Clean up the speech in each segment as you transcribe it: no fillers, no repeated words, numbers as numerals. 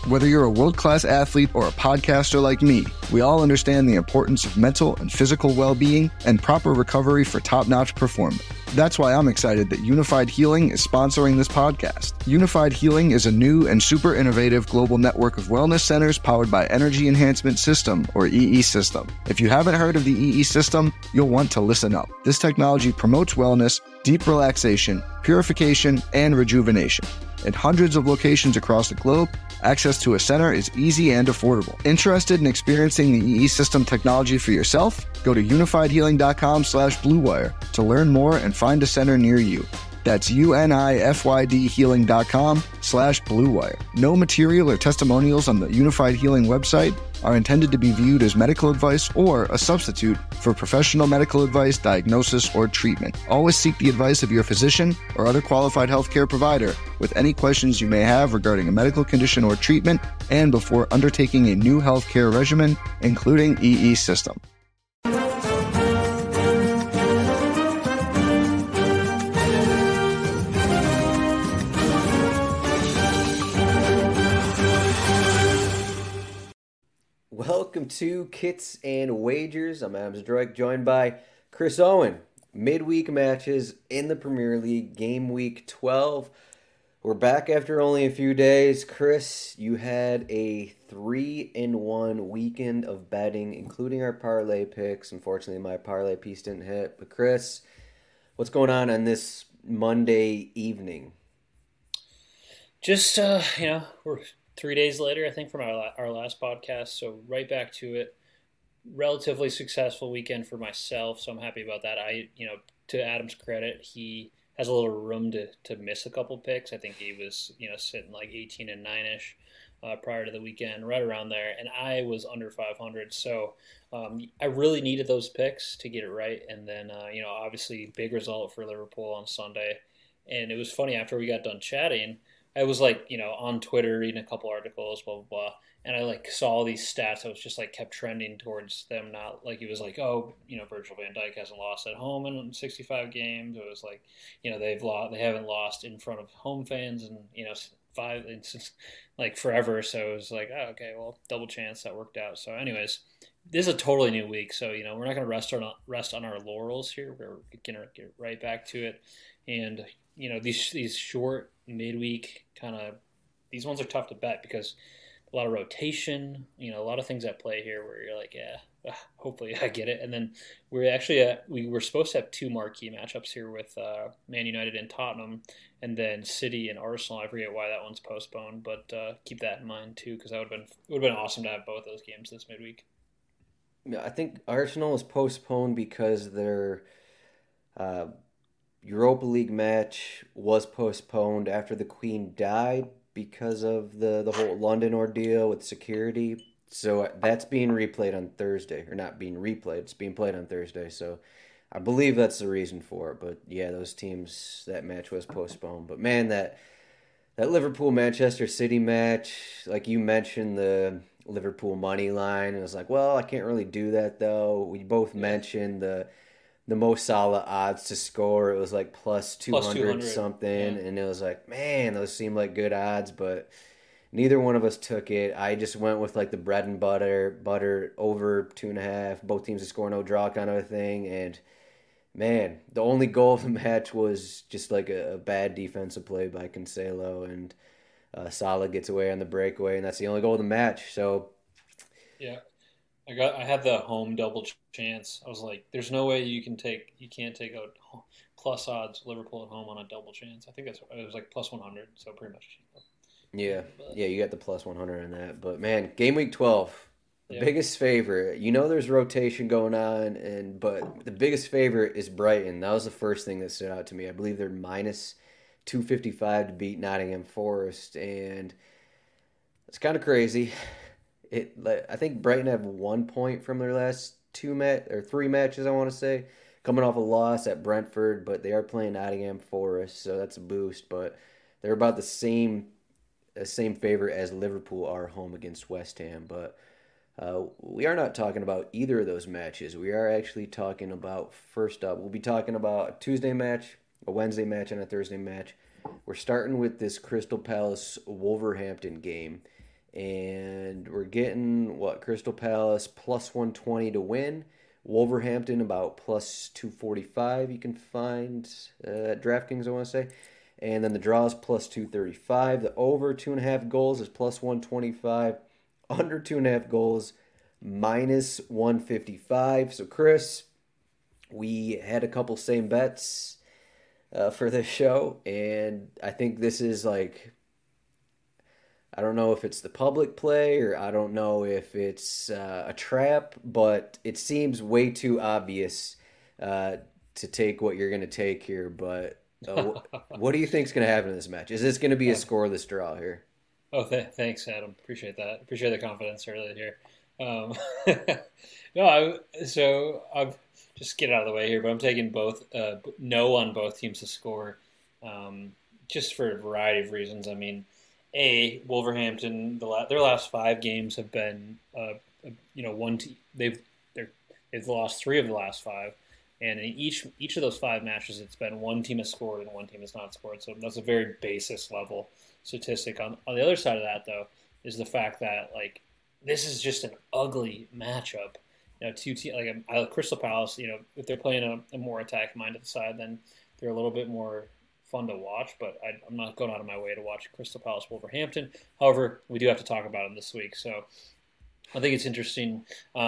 Whether you're a world-class athlete or a podcaster like me, we all understand the importance of mental and physical well-being and proper recovery for top-notch performance. That's why I'm excited that Unified Healing is sponsoring this podcast. Unified Healing is a new and super innovative global network of wellness centers powered by Energy Enhancement System, or EE System. If you haven't heard of the EE System, you'll want to listen up. This technology promotes wellness, deep relaxation, purification, and rejuvenation. In hundreds of locations across the globe, access to a center is easy and affordable. Interested in experiencing the EE System technology for yourself? Go to unifiedhealing.com/bluewire to learn more and find a center near you. That's unifydhealing.com/bluewire. No material or testimonials on the Unified Healing website are intended to be viewed as medical advice or a substitute for professional medical advice, diagnosis, or treatment. Always seek the advice of your physician or other qualified healthcare provider with any questions you may have regarding a medical condition or treatment and before undertaking a new healthcare regimen, including EE System. Welcome to Kits and Wagers. I'm Adam Zdroik, joined by Chris Owen. Midweek matches in the Premier League, game week 12. We're back after only a few days. Chris, you had a 3-in-1 weekend of betting, including our parlay picks. Unfortunately, my parlay piece didn't hit. But Chris, what's going on this Monday evening? Just, we're 3 days later, I think, from our last podcast, so right back to it. Relatively successful weekend for myself, so I'm happy about that. To Adam's credit, he has a little room to miss a couple picks. I think he was, sitting like 18 and 9-ish prior to the weekend, right around there, and I was under 500, so I really needed those picks to get it right, and then, obviously, big result for Liverpool on Sunday, and it was funny, after we got done chatting, I was on Twitter reading a couple articles, blah, blah, blah. And I saw all these stats. I was just kept trending towards them. Not it was Virgil van Dijk hasn't lost at home in 65 games. It was they haven't lost in front of home fans and, since forever. So it was oh, okay, well, double chance that worked out. So anyways, this is a totally new week. So, we're not going to rest on our laurels here. We're going to get right back to it. And, these short midweek these ones are tough to bet because a lot of rotation, a lot of things at play here where you're hopefully I get it. And then we were supposed to have two marquee matchups here with Man United and Tottenham, and then City and Arsenal. I forget why that one's postponed, but keep that in mind too, because it would have been awesome to have both those games this midweek. Yeah, I think Arsenal was postponed because their Europa League match was postponed after the Queen died because of the whole London ordeal with security. So that's being replayed on Thursday. Or not being replayed, it's being played on Thursday. So I believe that's the reason for it. But yeah, those teams, that match was postponed. But man, that Liverpool-Manchester City match, like you mentioned, the Liverpool money line. And I was well, I can't really do that though. We both mentioned the Mo Salah odds to score. It was plus 200 something. Yeah. And it was man, those seemed like good odds, but neither one of us took it. I just went with the bread and butter over 2.5. Both teams to score, no draw kind of a thing. And man, the only goal of the match was just a bad defensive play by Cancelo, and Salah gets away on the breakaway, and that's the only goal of the match. So yeah. I had the home double chance. I was there's no way you can't take out plus odds Liverpool at home on a double chance. I think it was plus 100, so pretty much. Yeah, you got the plus 100 on that. But man, game week 12, the biggest favorite. There's rotation going on, but the biggest favorite is Brighton. That was the first thing that stood out to me. I believe they're minus 255 to beat Nottingham Forest, and it's kind of crazy. I think Brighton have 1 point from their last 3 matches, I want to say, coming off a loss at Brentford, but they are playing Nottingham Forest, so that's a boost. But they're about the same favorite as Liverpool are home against West Ham. But we are not talking about either of those matches. We are actually talking about, first up, we'll be talking about a Tuesday match, a Wednesday match, and a Thursday match. We're starting with this Crystal Palace Wolverhampton game. And we're getting Crystal Palace plus 120 to win. Wolverhampton about plus 245 you can find at DraftKings, I want to say. And then the draw is plus 235. The over 2.5 goals is plus 125. Under 2.5 goals, minus 155. So, Chris, we had a couple same bets for this show. And I think this is like, I don't know if it's the public play or I don't know if it's a trap, but it seems way too obvious to take what you're going to take here. But what do you think is going to happen in this match? Is this going to be a scoreless draw here? Oh, thanks, Adam. Appreciate that. Appreciate the confidence earlier here. No, I've just get out of the way here, but I'm taking both no on both teams to score, just for a variety of reasons. I mean, Wolverhampton, their last 5 games have been, they've lost 3 of the last 5, and in each of those 5 matches, it's been one team has scored and one team has not scored. So that's a very basis level statistic. On the other side of that, though, is the fact that like this is just an ugly matchup. Two teams like Crystal Palace. If they're playing a more attack-minded side, then they're a little bit more fun to watch, but I'm not going out of my way to watch Crystal Palace Wolverhampton. However, we do have to talk about them this week, so I think it's interesting.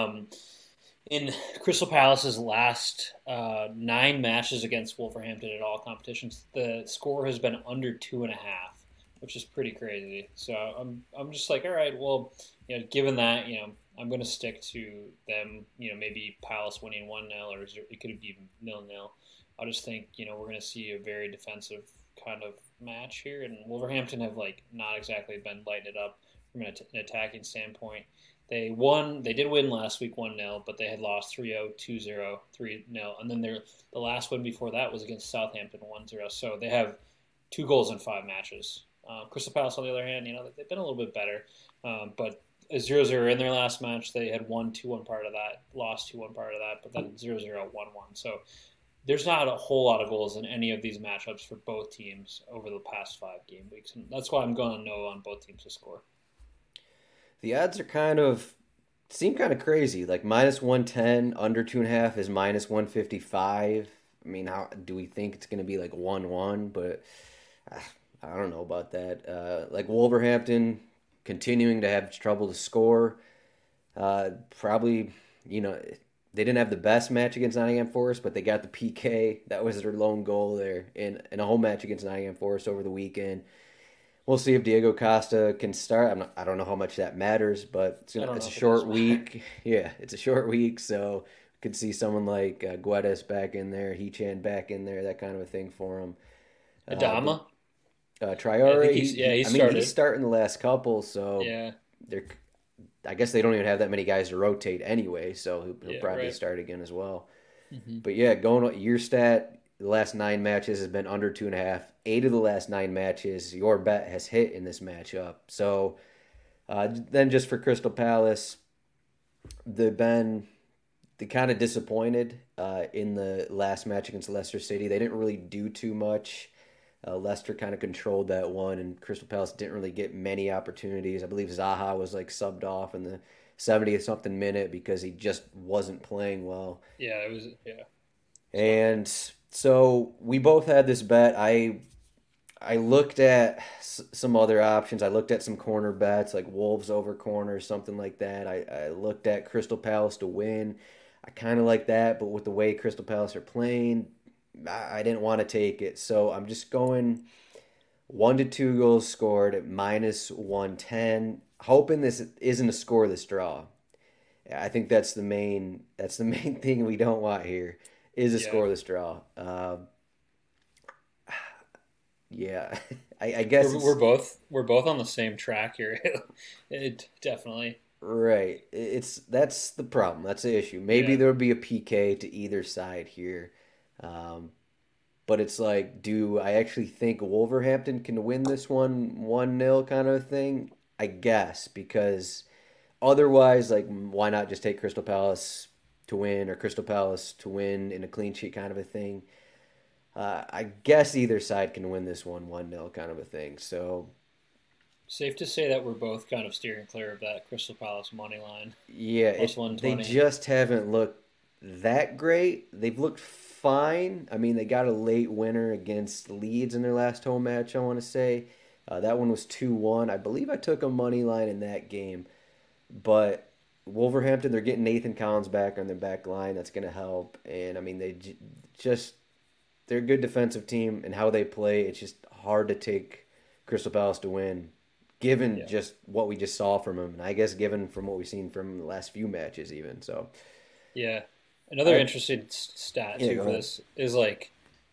In Crystal Palace's last 9 matches against Wolverhampton at all competitions, the score has been under 2.5, which is pretty crazy. So I'm just like, all right, well, given that, I'm going to stick to them. Maybe Palace winning 1-0, or it could be even 0-0. I just think, we're going to see a very defensive kind of match here. And Wolverhampton have, not exactly been lighting it up from an attacking standpoint. They did win last week 1-0, but they had lost 3-0, 2-0, 3-0. And then the last win before that was against Southampton 1-0. So they have 2 goals in 5 matches. Crystal Palace, on the other hand, they've been a little bit better. But 0-0 in their last match. They had won 2-1 part of that, lost 2-1 part of that, but then 0-0, 1-1. So there's not a whole lot of goals in any of these matchups for both teams over the past 5 game weeks, and that's why I'm going to no on both teams to score. The odds are seem kind of crazy. Like minus 110, under 2.5 is minus 155. I mean, how do we think it's going to be like 1-1? But I don't know about that. Like Wolverhampton continuing to have trouble to score. Probably, they didn't have the best match against Nottingham Forest, but they got the PK. That was their lone goal there in a home match against Nottingham Forest over the weekend. We'll see if Diego Costa can start. I don't know how much that matters, but it's a short week. Yeah, it's a short week, so could see someone like Guedes back in there, Hechan back in there, that kind of a thing for him. Adama? Traore, he started. He's starting the last couple, so yeah. I guess they don't even have that many guys to rotate anyway, so he'll probably start again as well. Mm-hmm. But yeah, going your stat, the last 9 matches has been under 2.5. 8 of the last 9 matches, your bet has hit in this matchup. So then just for Crystal Palace, they kind of disappointed in the last match against Leicester City. They didn't really do too much. Leicester kind of controlled that one, and Crystal Palace didn't really get many opportunities. I believe Zaha was subbed off in the 70th something minute because he just wasn't playing well. Yeah, it was. Yeah. And so we both had this bet. I looked at some other options. I looked at some corner bets like Wolves over corner, something like that. I looked at Crystal Palace to win. I kind of like that, but with the way Crystal Palace are playing, I didn't want to take it. So I'm just going 1 to 2 goals scored at minus 110, hoping this isn't a scoreless draw. I think that's the main thing we don't want here is a scoreless draw. Yeah, I guess we're both on the same track here. It definitely right. That's the problem. That's the issue. Maybe there would be a PK to either side here, but it's like, do I actually think Wolverhampton can win this one 1-0 kind of thing? I guess, because otherwise, why not just take Crystal Palace to win or Crystal Palace to win in a clean sheet kind of a thing? I guess either side can win this one 1-0 kind of a thing. So Safe to say that we're both kind of steering clear of that Crystal Palace money line. Yeah, Plus they 120. just haven't looked that great. They've looked fine. I mean, they got a late winner against Leeds in their last home match, I want to say. That one was 2-1. I believe I took a money line in that game. But Wolverhampton, they're getting Nathan Collins back on their back line. That's going to help. And, I mean, just they're a good defensive team, and how they play, it's just hard to take Crystal Palace to win, given Yeah. just what we just saw from them, and I guess given from what we've seen from the last few matches even. So, Yeah. Another I, interesting stat yeah, too go for ahead. this is like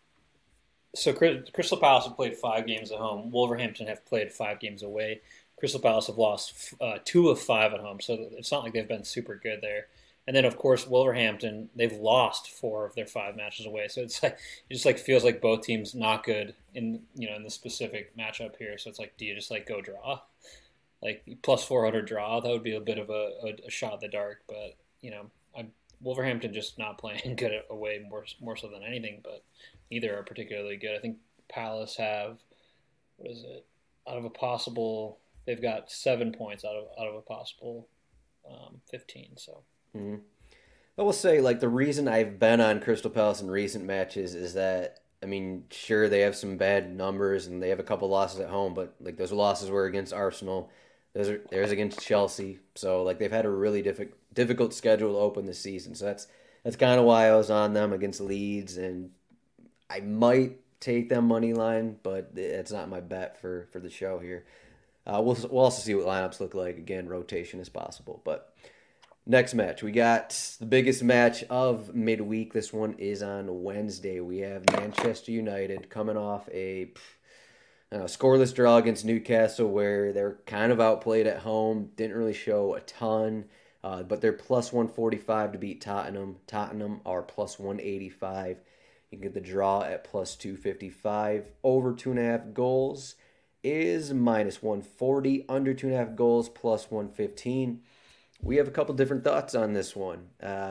so Crystal Palace have played 5 games at home. Wolverhampton have played 5 games away. Crystal Palace have lost 2 of 5 at home, so it's not like they've been super good there. And then of course Wolverhampton, they've lost 4 of their 5 matches away. So it's like it just like feels like both teams not good in the specific matchup here. So it's like, do you just like go draw? Like plus 400 draw, that would be a bit of a shot in the dark. But I'm Wolverhampton just not playing good away more so than anything. But neither are particularly good. I think Palace have what is it out of a possible they've got 7 points out of a possible 15. So mhm. I will say, like, the reason I've been on Crystal Palace in recent matches is that, I mean, sure, they have some bad numbers and they have a couple losses at home, but, like, those losses were against Arsenal. There's against Chelsea. So, like, they've had a really difficult schedule to open this season. So that's kind of why I was on them against Leeds, and I might take them money line, but it's not my bet for the show here. We'll also see what lineups look like. Again, rotation is possible. But next match, we got the biggest match of midweek. This one is on Wednesday. We have Manchester United coming off a scoreless draw against Newcastle, where they're kind of outplayed at home. Didn't really show a ton, but they're plus 145 to beat Tottenham. Tottenham are plus 185. You can get the draw at plus 255. Over 2.5 goals is minus 140. Under 2.5 goals, plus 115. We have a couple different thoughts on this one.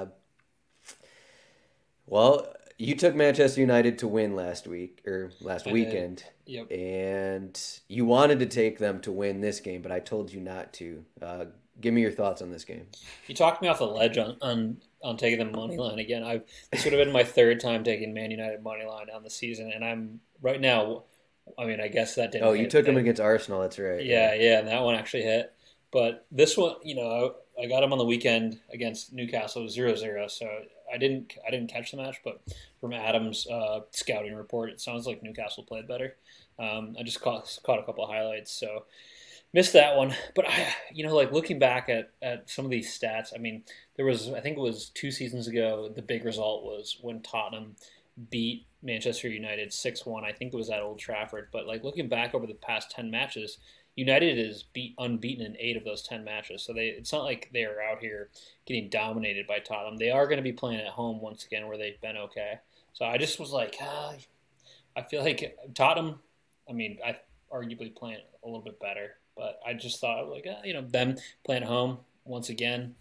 Well, you took Manchester United to win last week or last I did. weekend, Yep. and you wanted to take them to win this game, but I told you not to. Give me your thoughts on this game. You talked me off the ledge on taking the money line again. This would have been my third time taking Man United money line on the season, and I'm right now. I mean, I guess that didn't Oh, you hit. took them against Arsenal. That's right. Yeah, yeah, and that one actually hit. But this one, I got him on the weekend against Newcastle 0-0, so I didn't catch the match, but from Adam's scouting report, it sounds like Newcastle played better. I just caught a couple of highlights, so missed that one. But like looking back at some of these stats, I mean, I think it was 2 seasons ago, the big result was when Tottenham beat Manchester United 6-1. I think it was at Old Trafford. But like looking back over the past 10 matches, United is unbeaten in 8 of those 10 matches. So it's not like they are out here getting dominated by Tottenham. They are going to be playing at home once again, where they've been okay. So I just was like, I feel like Tottenham. I mean, I arguably playing a little bit better, but I just thought like, them playing at home once again.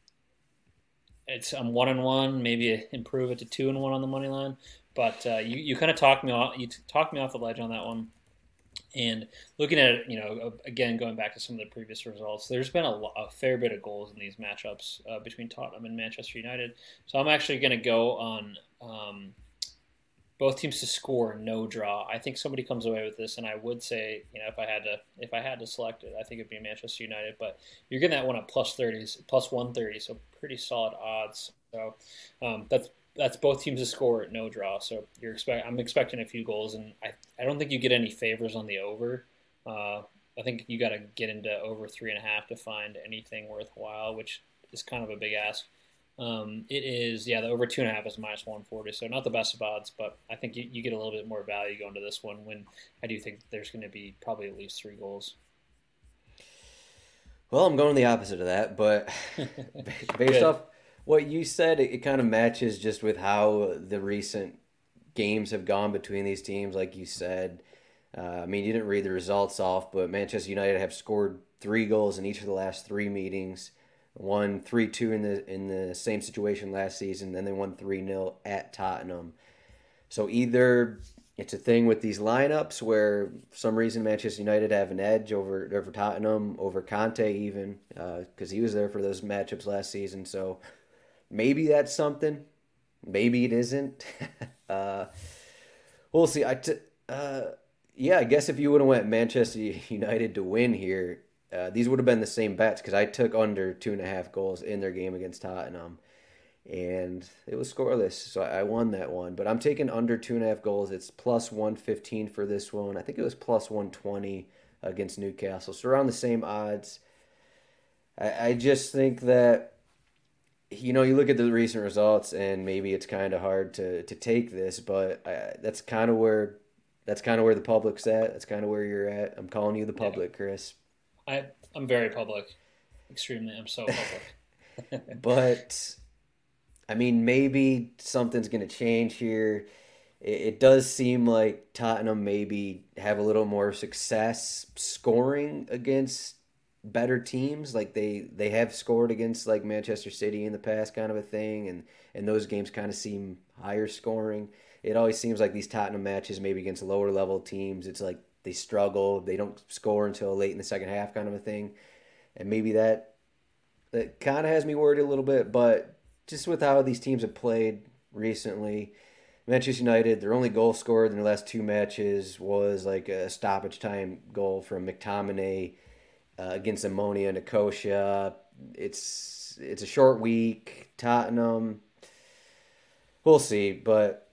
I'm 1-1, maybe improve it to 2-1 on the money line. But you kind of talked me off. You talked me off the ledge on that one. And looking at it, again, going back to some of the previous results, there's been a fair bit of goals in these matchups between Tottenham and Manchester United. So I'm actually going to go on both teams to score, no draw. I think somebody comes away with this, and I would say, if I had to select it, I think it'd be Manchester United. But you're getting that one at plus 130, so pretty solid odds. So that's both teams to score at no draw. So I'm expecting a few goals, and I don't think you get any favors on the over. I think you got to get into over 3.5 to find anything worthwhile, which is kind of a big ask. It is, the over 2.5 is minus 140, so not the best of odds, but I think you get a little bit more value going to this one when I do think there's going to be probably at least 3 goals. Well, I'm going the opposite of that, but based off what you said, it kind of matches just with how the recent games have gone between these teams. Like you said, I mean, you didn't read the results off, but Manchester United have scored 3 goals in each of the last 3 meetings. Won 3-2 in the same situation last season, then they won 3-0 at Tottenham. So either it's a thing with these lineups where for some reason Manchester United have an edge over Tottenham, over Conte even, because he was there for those matchups last season. So maybe that's something. Maybe it isn't. uh, we'll see. Yeah, I guess if you would have went Manchester United to win here, these would have been the same bets because I took under 2.5 goals in their game against Tottenham, and it was scoreless, so I won that one. But I'm taking under 2.5 goals. It's plus 115 for this one. I think it was plus 120 against Newcastle, so around the same odds. I just think that you look at the recent results, and maybe it's kind of hard to take this, but that's kind of where the public's at. That's kind of where you're at. I'm calling you the Yeah. public, Chris. I'm very public. Extremely. I'm so public. But I mean, maybe something's going to change here. It does seem like Tottenham maybe have a little more success scoring against better teams. Like they have scored against like Manchester City in the past, kind of a thing, and those games kind of seem higher scoring. It always seems like these Tottenham matches, maybe against lower level teams, it's like they struggle. They don't score until late in the second half, kind of a thing. And maybe that kind of has me worried a little bit. But just with how these teams have played recently, Manchester United, their only goal scored in their last two matches was like a stoppage time goal from McTominay against Ammonia Nicosia. It's a short week. Tottenham, we'll see, but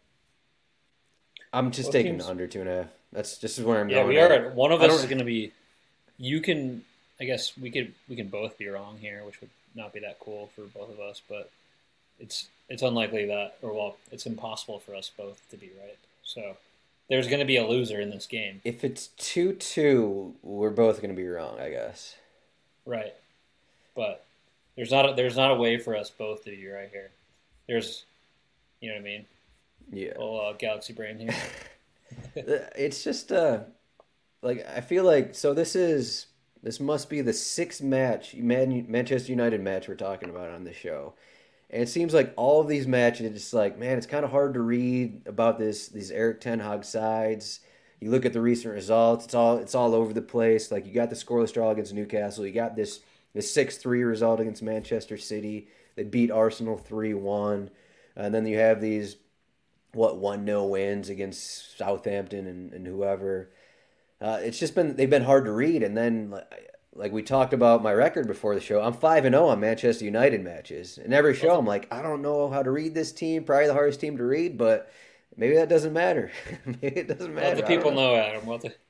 I'm just Both taking the teams. under 2.5. That's just where I'm Yeah, going we are. at. One of I us is don't. going to be. You can. I guess we can both be wrong here, which would not be that cool for both of us. But it's unlikely that, or well, it's impossible for us both to be right. So there's going to be a loser in this game, If it's 2-2, we're both going to be wrong, I guess. right? But there's not a way for us both to be right here. There's, you know what I mean? Yeah. Oh, galaxy brain here. It's just like I feel like this must be the sixth Manchester United match we're talking about on this show. And it seems like all of these matches, it's like, man, it's kind of hard to read about these Eric Ten Hag sides. You look at the recent results; it's all over the place. Like you got the scoreless draw against Newcastle, you got this 6-3 result against Manchester City. They beat Arsenal 3-1, and then you have these 1-0 wins against Southampton and whoever. It's just they've been hard to read, and then like we talked about my record before the show, I'm 5-0 on Manchester United matches. And every show, I'm like, I don't know how to read this team. Probably the hardest team to read, but maybe that doesn't matter. Maybe it doesn't Let the matter. I don't people know. know, Adam.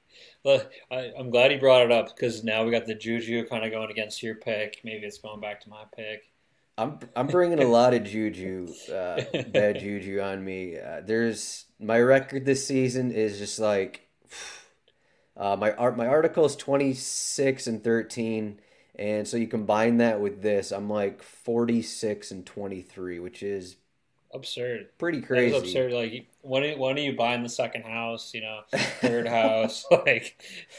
I'm glad he brought it up because now we got the juju kind of going against your pick. Maybe it's going back to my pick. I'm bringing a lot of juju, bad juju on me. There's my record this season is just like my article is 26-13, and so you combine that with this, I'm like 46-23, which is Absurd. pretty That is crazy. absurd. Like, when are you buying the second house? Third house. Like,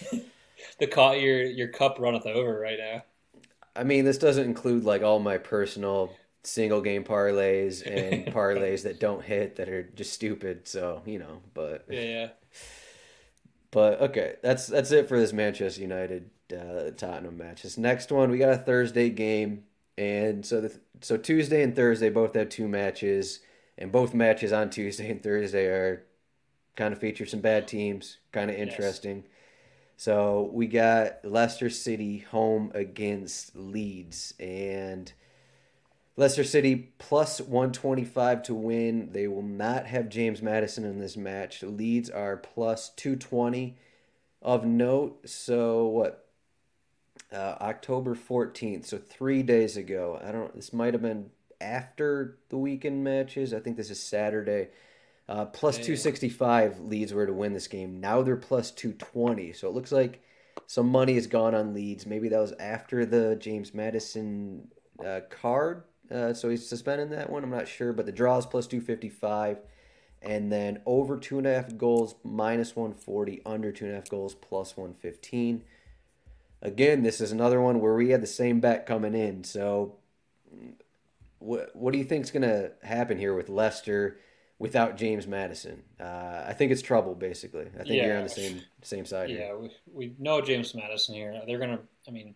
your cup runneth over right now. I mean, this doesn't include like all my personal single game parlays and parlays that don't hit that are just stupid. So but Yeah, yeah. but okay, that's it for this Manchester United Tottenham match. This next one, we got a Thursday game, and so Tuesday and Thursday both had two matches, and both matches on Tuesday and Thursday are kind of feature some bad teams, kind of Yes. interesting. So we got Leicester City home against Leeds, and Leicester City plus 125 to win. They will not have James Madison in this match. Leeds are plus 220 of note. So what? October 14th. So 3 days ago. I don't. This might have been after the weekend matches. I think this is Saturday. Plus Yeah, yeah. 265 Leeds were to win this game. Now they're plus 220. So it looks like some money has gone on Leeds. Maybe that was after the James Madison card. So he's suspending that one. I'm not sure. But the draw is plus 255. And then over 2.5 goals, minus 140. Under 2.5 goals, plus 115. Again, this is another one where we had the same bet coming in. So what do you think is going to happen here with Leicester? without James Madison. I think it's trouble, basically. I think you're on Yeah, the same side here. yeah, we know James Madison here. They're gonna. I mean,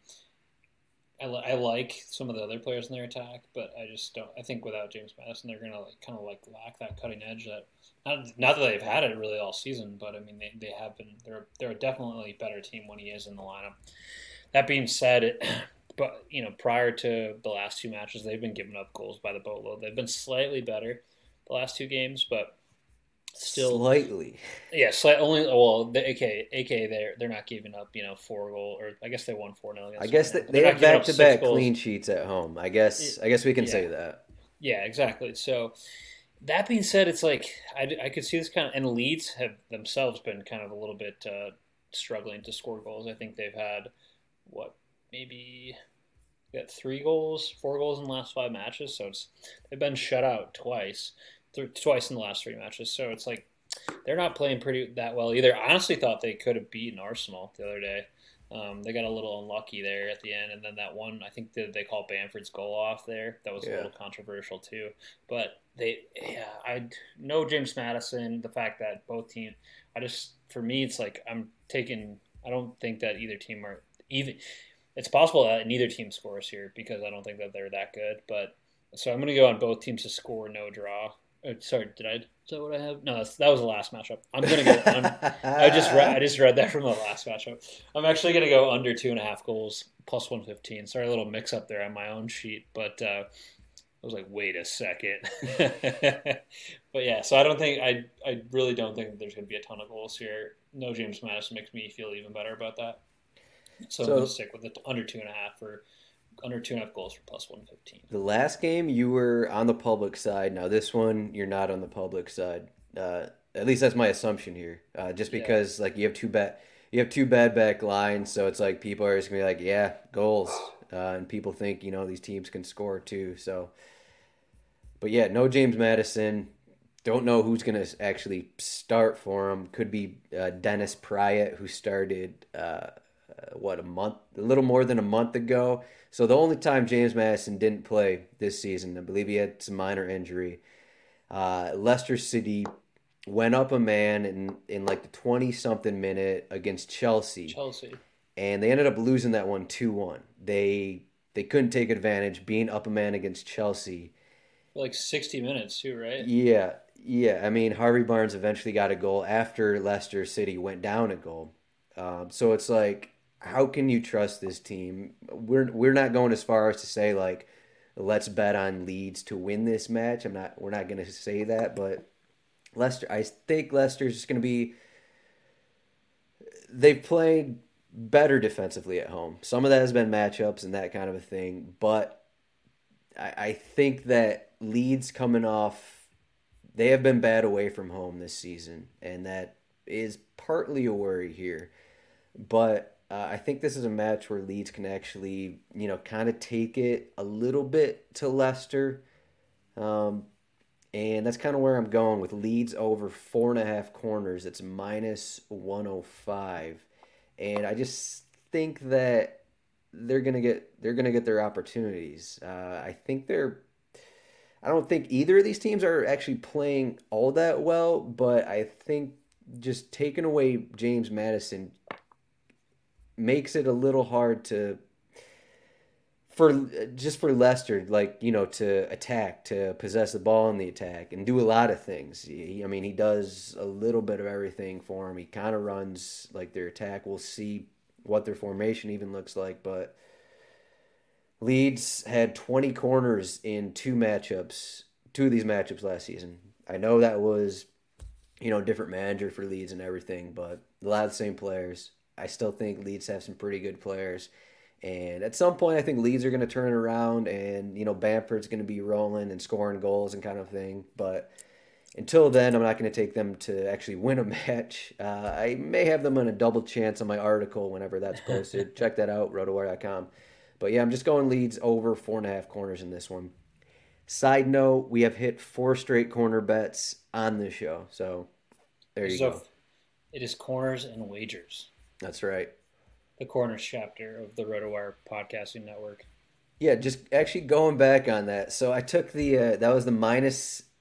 I like some of the other players in their attack, but I just don't. I think without James Madison, they're gonna kind of lack that cutting edge that not that they've had it really all season, but I mean they have been. They're definitely a better team when he is in the lineup. That being said, but prior to the last two matches, they've been giving up goals by the boatload. They've been slightly better the last two games, but still Slightly. yeah, only well, they're not giving up 4 goal, or I guess they won 4-0 against. I guess Tottenham. they They're have not giving up back-to-back 6 goals. clean sheets at home. I guess we can Yeah, say that. yeah, exactly. So that being said, it's like I could see this kind of, and Leeds have themselves been kind of a little bit struggling to score goals. I think they've had maybe got 3 goals, 4 goals in the last 5 matches. So they've been shut out twice in the last 3 matches. So it's like they're not playing pretty that well either. I honestly thought they could have beaten Arsenal the other day. They got a little unlucky there at the end, and then that one, I think they called Bamford's goal off there. That was a little controversial too. But I know James Madison. The fact that both teams, for me, it's like I don't think that either team are even. It's possible that neither team scores here because I don't think that they're that good. But so I'm going to go on both teams to score, no draw. Sorry, is that what I have? No, that was the last matchup. I'm gonna go. I just read that from the last matchup. I'm actually gonna go under 2.5 goals plus 115. Sorry, a little mix up there on my own sheet, but I was like, wait a second. But yeah, so I really don't think that there's gonna be a ton of goals here. No James Madison makes me feel even better about that. So I'm gonna stick with the under 2.5 goals for plus 115. The last game you were on the public side. Now this one you're not on the public side. At least that's my assumption here. Just because like you have two bad back lines, so it's like people are just gonna be like, yeah, goals, and people think these teams can score too. So, but yeah, no James Madison. Don't know who's gonna actually start for him. Could be Dennis Pryatt, who started a little more than a month ago. So the only time James Madison didn't play this season, I believe he had some minor injury. Leicester City went up a man in like the 20-something minute against Chelsea. And they ended up losing that one 2-1. They couldn't take advantage, being up a man against Chelsea. For like 60 minutes too, right? Yeah. I mean, Harvey Barnes eventually got a goal after Leicester City went down a goal. So it's like, how can you trust this team? We're not going as far as to say like, let's bet on Leeds to win this match. We're not going to say that, but I think Leicester's just going to be. They've played better defensively at home. Some of that has been matchups and that kind of a thing, but I think that Leeds coming off, they have been bad away from home this season, and that is partly a worry here. But I think this is a match where Leeds can actually, kind of take it a little bit to Leicester. And that's kind of where I'm going with Leeds over 4.5 corners. It's minus 105. And I just think that they're gonna get their opportunities. I don't think either of these teams are actually playing all that well, but I think just taking away James Madison makes it a little hard for Leicester, to attack, to possess the ball in the attack, and do a lot of things. He does a little bit of everything for them. He kind of runs like their attack. We'll see what their formation even looks like, but Leeds had 20 corners in two of these matchups last season. I know that was, different manager for Leeds and everything, but a lot of the same players. I still think Leeds have some pretty good players. And at some point, I think Leeds are going to turn around and, Bamford's going to be rolling and scoring goals and kind of thing. But until then, I'm not going to take them to actually win a match. I may have them on a double chance on my article whenever that's posted. Check that out, rotowire.com. But yeah, I'm just going Leeds over 4.5 corners in this one. Side note, we have hit 4 straight corner bets on this show. So there you go. It is Corners and Wagers. That's right. The Corners chapter of the RotoWire podcasting network. Yeah, just actually going back on that. So I took that was the minus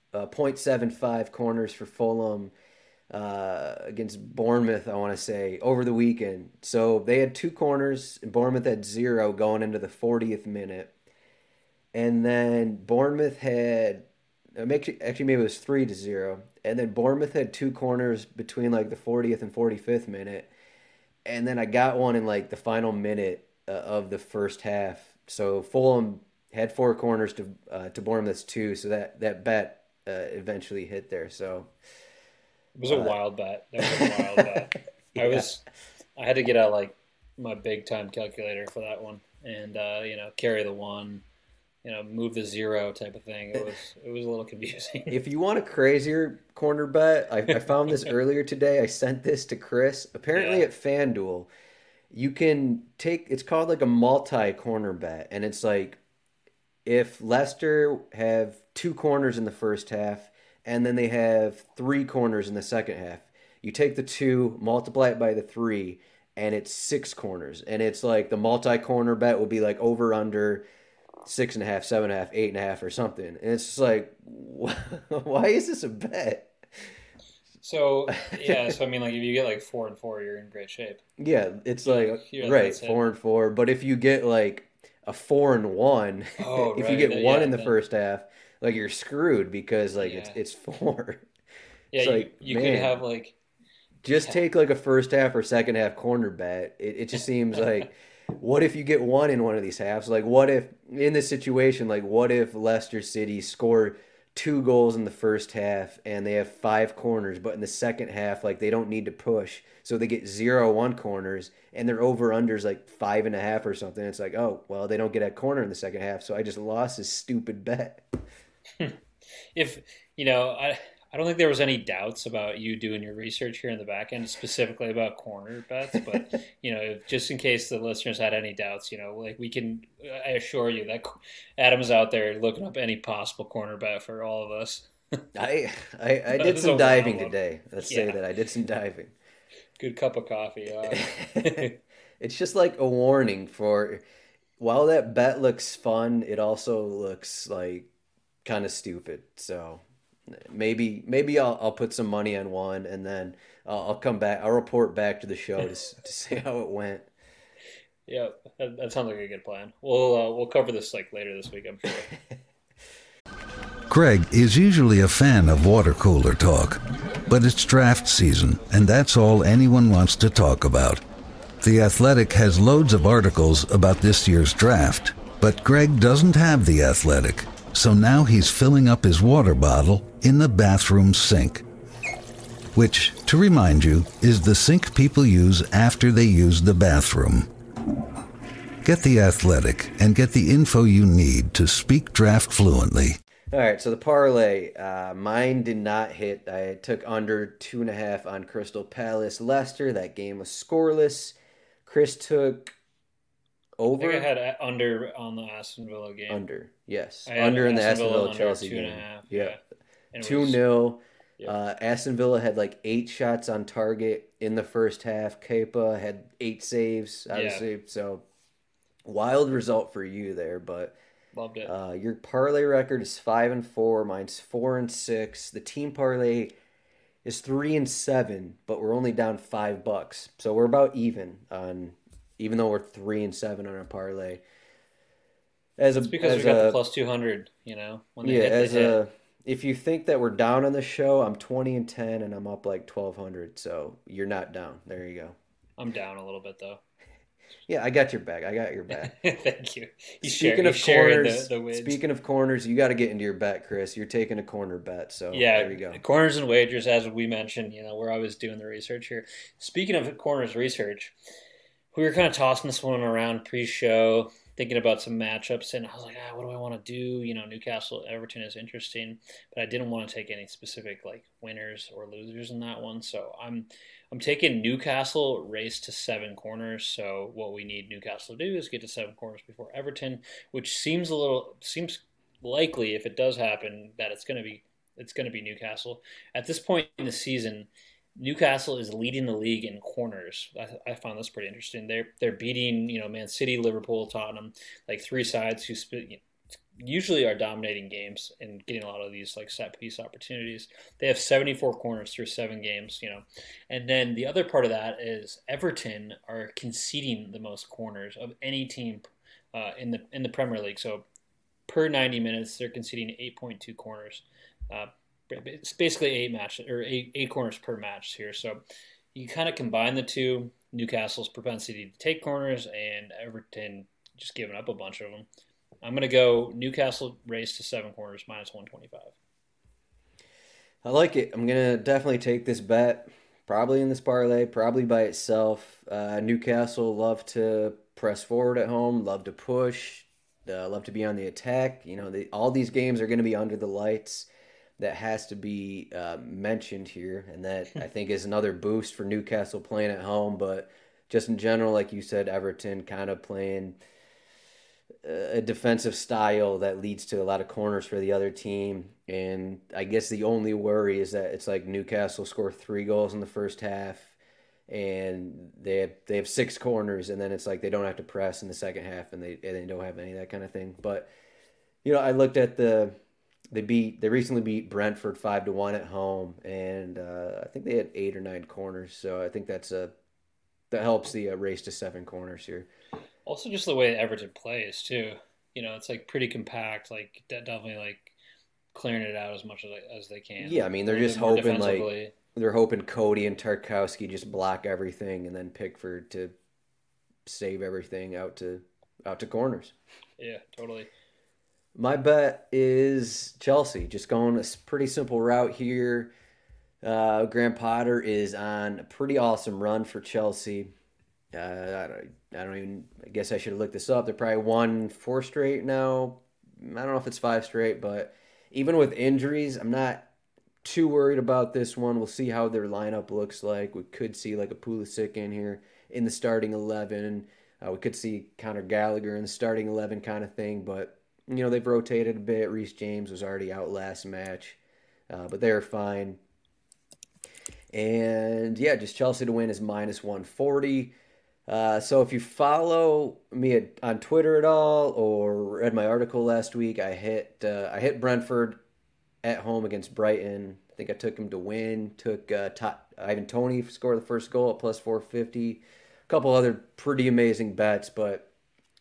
.75 corners for Fulham against Bournemouth, I want to say, over the weekend. So they had 2 corners, and Bournemouth had 0 going into the 40th minute. And then Bournemouth had, actually maybe it was 3-0. And then Bournemouth had 2 corners between like the 40th and 45th minute. And then I got one in like the final minute of the first half. So Fulham had 4 corners to Bournemouth's 2. So that bet eventually hit there. So it was a wild bet. That was a wild bet. yeah. I had to get out like my big time calculator for that one, and carry the 1, move the 0 type of thing. It was a little confusing. If you want a crazier corner bet, I found this earlier today. I sent this to Chris. Apparently at FanDuel, you can it's called like a multi-corner bet, and it's like if Leicester have 2 corners in the first half and then they have 3 corners in the second half, you take the 2, multiply it by the 3, and it's 6 corners. And it's like the multi-corner bet would be like over under 6.5, 7.5, 8.5 or something. And it's just like, why is this a bet? So I mean, like if you get like 4 and 4, you're in great shape. Yeah, it's like right, 4 and 4. But if you get like a 4 and 1, if you get 1 in the first half, like you're screwed because like it's 4. Yeah, it's you could have like just take like a first half or second half corner bet. It just seems like, what if you get 1 in one of these halves? Like what if in this situation, like what if Leicester City score 2 goals in the first half and they have 5 corners, but in the second half, like they don't need to push, so they get 0-1 corners and their over unders like 5.5 or something. It's like, oh well, they don't get a corner in the second half, so I just lost this stupid bet. If I don't think there was any doubts about you doing your research here in the back end, specifically about corner bets. But just in case the listeners had any doubts, like I assure you that Adam's out there looking up any possible corner bet for all of us. I did some diving today. Let's say that I did some diving. Good cup of coffee. It's just like a warning for, while that bet looks fun, it also looks like kind of stupid. So maybe I'll put some money on one, and then I'll come back. I'll report back to the show to see how it went. Yeah, that sounds like a good plan. We'll cover this like later this week, I'm sure. Greg is usually a fan of water cooler talk, but it's draft season, and that's all anyone wants to talk about. The Athletic has loads of articles about this year's draft, but Greg doesn't have The Athletic, so now he's filling up his water bottle in the bathroom sink, which, to remind you, is the sink people use after they use the bathroom. Get The Athletic and get the info you need to speak draft fluently. All right, so the parlay, mine did not hit. I took under 2.5 on Crystal Palace Leicester. That game was scoreless. Chris took over. I think I had under on the Aston Villa game. Under, yes. Under in the Aston Villa Chelsea game. 2.5. Yeah. 2-0. Yeah. Aston Villa had like 8 shots on target in the first half. Kepa had 8 saves, obviously. Yeah. So wild result for you there, but loved it. Your parlay record is 5-4. Mine's 4-6. The team parlay is 3-7, but we're only down $5. So we're about even though we're 3-7 on our parlay. It's because we got the plus 200, when they hit. If you think that we're down on the show, I'm 20-10 and I'm up like 1,200. So you're not down. There you go. I'm down a little bit though. Yeah, I got your back. Thank you. Speaking of corners, you got to get into your bet, Chris. You're taking a corner bet, so there you go. Corners and wagers, as we mentioned, we're always doing the research here. Speaking of corners research, we were kind of tossing this one around pre-show, thinking about some matchups, and I was like, what do I want to do? Newcastle, Everton is interesting, but I didn't want to take any specific like winners or losers in that one, so I'm taking Newcastle race to 7 corners. So what we need Newcastle to do is get to 7 corners before Everton, which seems likely if it does happen that it's going to be Newcastle. At this point in the season, Newcastle is leading the league in corners. I found this pretty interesting. They're beating Man City, Liverpool, Tottenham, like 3 sides who usually are dominating games and getting a lot of these like set piece opportunities. They have 74 corners through 7 games, And then the other part of that is Everton are conceding the most corners of any team in the Premier League. So per 90 minutes, they're conceding 8.2 corners. It's basically 8 corners per match here. So you kind of combine the two, Newcastle's propensity to take corners and Everton just giving up a bunch of them. I'm going to go Newcastle race to 7 corners minus 125. I like it. I'm going to definitely take this bet. Probably in this parlay, probably by itself. Newcastle love to press forward at home, love to push, love to be on the attack. All these games are going to be under the lights. That has to be mentioned here, and that I think is another boost for Newcastle playing at home. But just in general, like you said, Everton kind of playing a defensive style that leads to a lot of corners for the other team. And I guess the only worry is that it's like Newcastle score 3 goals in the first half, and they have 6 corners, and then it's like they don't have to press in the second half, and they don't have any of that kind of thing. But I looked at they recently beat Brentford 5-1 at home, and I think they had 8 or 9 corners. So I think that helps the race to 7 corners here. Also, just the way Everton plays too. It's like pretty compact, like definitely like clearing it out as much as they can. Yeah, I mean they're just hoping they're hoping Cody and Tarkowski just block everything, and then Pickford to save everything out to corners. Yeah, totally. My bet is Chelsea. Just going a pretty simple route here. Graham Potter is on a pretty awesome run for Chelsea. I guess I should have looked this up. They're probably won 4 straight now. I don't know if it's 5 straight, but even with injuries, I'm not too worried about this one. We'll see how their lineup looks like. We could see like a Pulisic in here in the starting 11. We could see Conor Gallagher in the starting 11 kind of thing, but they've rotated a bit. Reece James was already out last match, but they're fine. And yeah, just Chelsea to win is minus 140. So if you follow me on Twitter at all or read my article last week, I hit Brentford at home against Brighton. I think I took him to win. Took Ivan Toney score the first goal at plus 450. A couple other pretty amazing bets, but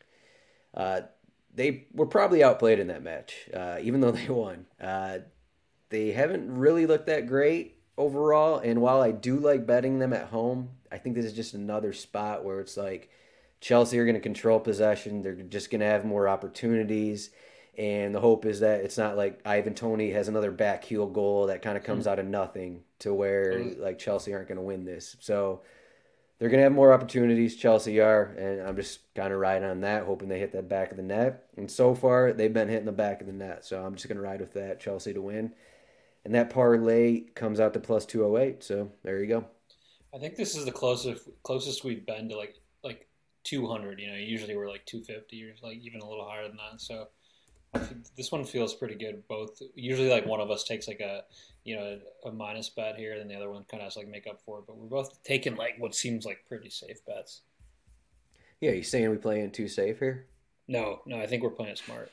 they were probably outplayed in that match, even though they won. They haven't really looked that great overall, and while I do like betting them at home, I think this is just another spot where it's like Chelsea are going to control possession. They're just going to have more opportunities, and the hope is that it's not like Ivan Toney has another back heel goal that kind of comes out of nothing to where like Chelsea aren't going to win this. So they're going to have more opportunities, Chelsea are, and I'm just kind of riding on that, hoping they hit that back of the net. And so far, they've been hitting the back of the net, so I'm just going to ride with that, Chelsea to win. And that parlay comes out to plus 208, so there you go. I think this is the closest we've been to like 200. Usually we're like 250 or like even a little higher than that. So this one feels pretty good. Both usually like one of us takes like a minus bet here, and the other one kind of has to like make up for it. But we're both taking like what seems like pretty safe bets. Yeah, you saying we playing too safe here? No, I think we're playing smart.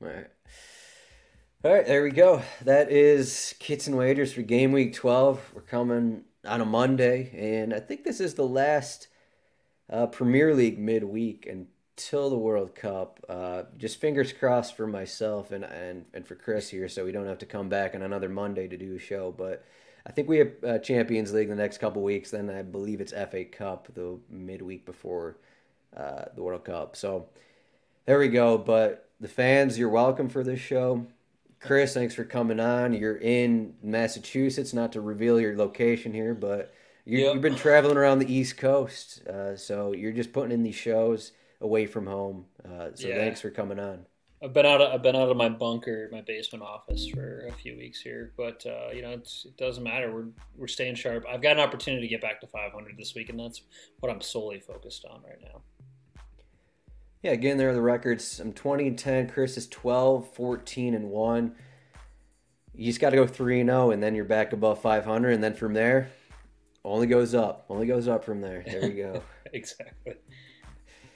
All right, there we go. That is Kits and Wagers for Game Week 12. We're coming on a Monday, and I think this is the last Premier League midweek until the World Cup. Just fingers crossed for myself and for Chris here, so we don't have to come back on another Monday to do a show. But I think we have Champions League the next couple weeks. Then I believe it's FA Cup the midweek before the World Cup. So there we go. But the fans, you're welcome for this show. Chris, thanks for coming on. You're in Massachusetts, not to reveal your location here, but you've been traveling around the East Coast, so you're just putting in these shows away from home. Thanks for coming on. I've been out of my bunker, my basement office for a few weeks here, but it doesn't matter. We're staying sharp. I've got an opportunity to get back to 500 this week, and that's what I'm solely focused on right now. Yeah, again, there are the records. I'm 20-10. Chris is 12-14-1. You just got to go 3-0, and then you're back above 500, and then from there, only goes up. Only goes up from there. There you go. Exactly.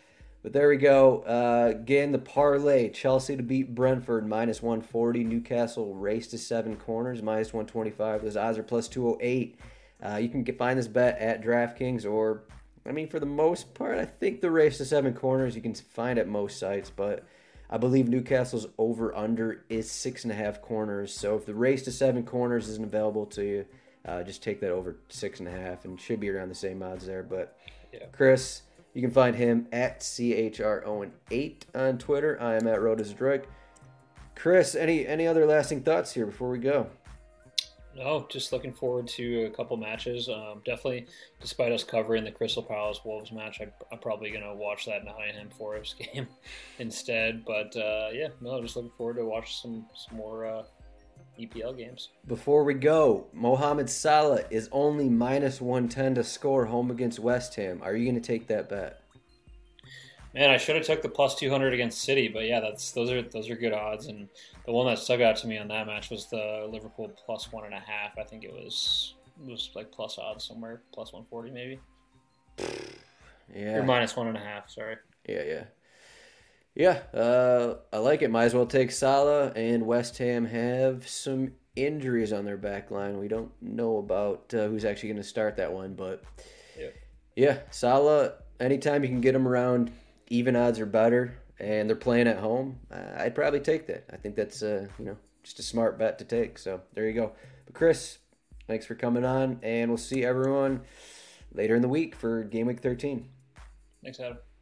But there we go. Again, the parlay: Chelsea to beat Brentford -140. Newcastle race to 7 corners -125. Those odds are plus 208. You can find this bet at DraftKings, or I mean, for the most part, I think the race to 7 corners you can find at most sites. But I believe Newcastle's over/under is 6.5 corners. So if the race to 7 corners isn't available to you, just take that over 6.5, and should be around the same odds there. But Yeah. Chris, you can find him at CHROwen8 on Twitter. I am at Rodasdroik. Chris, any other lasting thoughts here before we go? No, just looking forward to a couple matches. Definitely, despite us covering the Crystal Palace Wolves match, I'm probably going to watch that Nottingham Forest game instead. But just looking forward to watch some more EPL games. Before we go, Mohamed Salah is only -110 to score home against West Ham. Are you going to take that bet? Man, I should have took the plus 200 against City, but yeah, those are good odds. And the one that stuck out to me on that match was the Liverpool plus 1.5. I think it was like plus odds somewhere, plus 140 maybe. Yeah. Or minus 1.5. Sorry. Yeah. I like it. Might as well take Salah. And West Ham have some injuries on their back line. We don't know about who's actually going to start that one, but yeah, Salah. Anytime you can get him around even odds or better, and they're playing at home, I'd probably take that. I think that's just a smart bet to take. So there you go. But Chris, thanks for coming on, and we'll see everyone later in the week for Game Week 13. Thanks, Adam.